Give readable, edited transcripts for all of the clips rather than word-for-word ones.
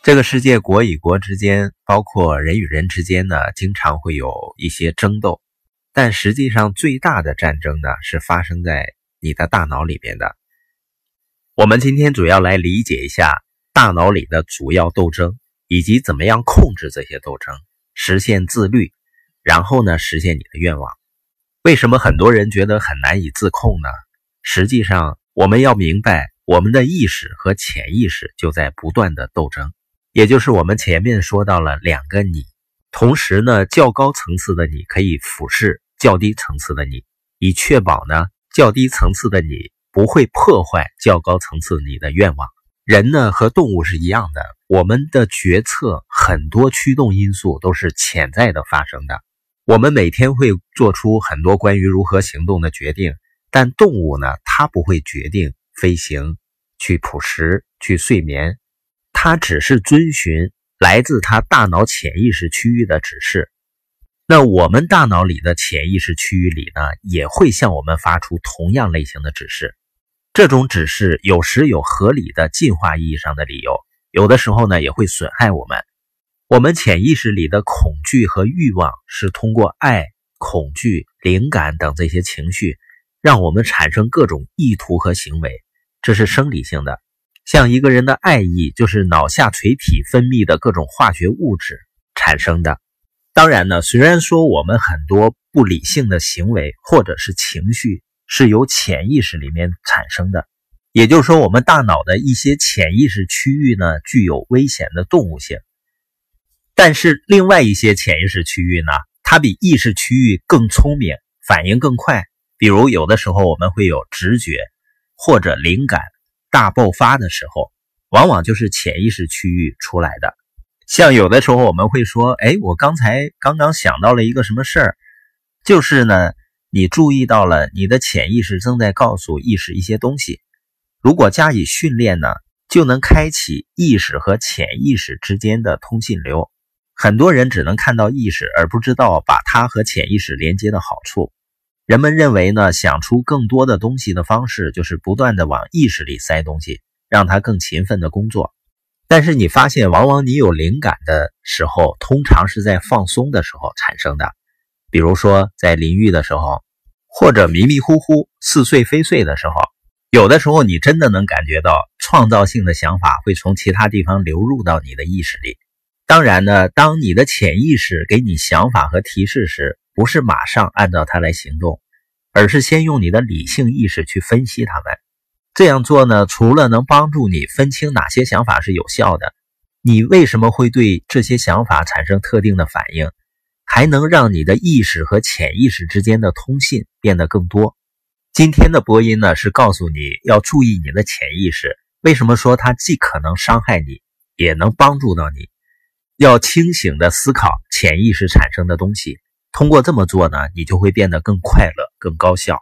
这个世界国与国之间，包括人与人之间呢，经常会有一些争斗，但实际上最大的战争呢，是发生在你的大脑里面的。我们今天主要来理解一下大脑里的主要斗争，以及怎么样控制这些斗争，实现自律，然后呢，实现你的愿望。为什么很多人觉得很难以自控呢？实际上，我们要明白，我们的意识和潜意识就在不断的斗争。也就是我们前面说到了两个你，同时呢，较高层次的你可以俯视较低层次的你，以确保呢，较低层次的你不会破坏较高层次你的愿望。人呢和动物是一样的，我们的决策很多驱动因素都是潜在的发生的。我们每天会做出很多关于如何行动的决定，但动物呢，它不会决定飞行、去捕食、去睡眠，它只是遵循来自它大脑潜意识区域的指示。那我们大脑里的潜意识区域里呢，也会向我们发出同样类型的指示。这种指示有时有合理的进化意义上的理由，有的时候呢，也会损害我们。我们潜意识里的恐惧和欲望是通过爱、恐惧、灵感等这些情绪，让我们产生各种意图和行为，这是生理性的。像一个人的爱意，就是脑下垂体分泌的各种化学物质产生的。当然呢，虽然说我们很多不理性的行为或者是情绪是由潜意识里面产生的，也就是说我们大脑的一些潜意识区域呢，具有危险的动物性。但是另外一些潜意识区域呢，它比意识区域更聪明，反应更快。比如有的时候我们会有直觉或者灵感大爆发的时候，往往就是潜意识区域出来的。像有的时候我们会说，我刚刚想到了一个什么事儿，就是呢，你注意到了你的潜意识正在告诉意识一些东西。如果加以训练呢，就能开启意识和潜意识之间的通信流。很多人只能看到意识，而不知道把它和潜意识连接的好处。人们认为呢，想出更多的东西的方式就是不断的往意识里塞东西，让它更勤奋的工作。但是你发现，往往你有灵感的时候，通常是在放松的时候产生的。比如说在淋浴的时候，或者迷迷糊糊似睡非睡的时候，有的时候你真的能感觉到创造性的想法会从其他地方流入到你的意识里。当然呢，当你的潜意识给你想法和提示时，不是马上按照它来行动，而是先用你的理性意识去分析它们。这样做呢，除了能帮助你分清哪些想法是有效的，你为什么会对这些想法产生特定的反应，还能让你的意识和潜意识之间的通信变得更多。今天的播音呢，是告诉你要注意你的潜意识。为什么说它既可能伤害你，也能帮助到你？要清醒地思考潜意识产生的东西，通过这么做呢，你就会变得更快乐、更高效。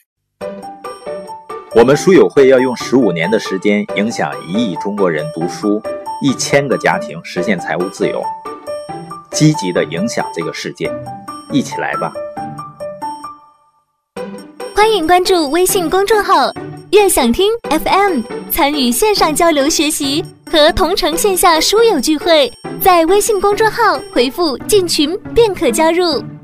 我们书友会要用15年的时间影响1亿中国人读书，1000个家庭实现财务自由，积极地影响这个世界，一起来吧！ 欢迎关注微信公众号“悦享听 FM”， 参与线上交流学习和同城线下书友聚会。在微信公众号回复“进群”便可加入。